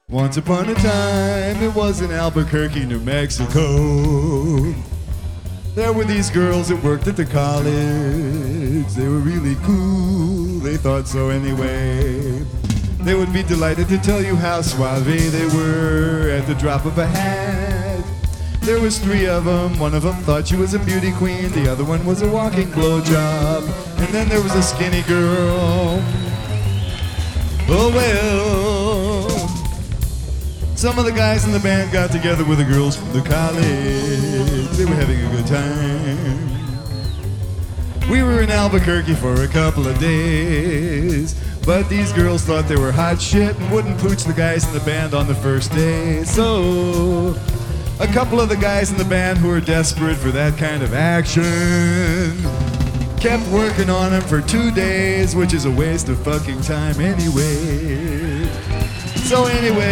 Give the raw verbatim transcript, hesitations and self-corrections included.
Once upon a time, it was in Albuquerque, New Mexico. There were these girls that worked at the college. They were really cool, they thought so anyway. They would be delighted to tell you how suave they were at the drop of a hat. There was three of them, one of them thought she was a beauty queen, the other one was a walking blowjob, and then there was a skinny girl. Oh well, some of the guys in the band got together with the girls from the college. They were having a good time. We were in Albuquerque for a couple of days, but these girls thought they were hot shit and wouldn't pooch the guys in the band on the first day. So a couple of the guys in the band who were desperate for that kind of action kept working on them for two days, which is a waste of fucking time anyway. So anyway,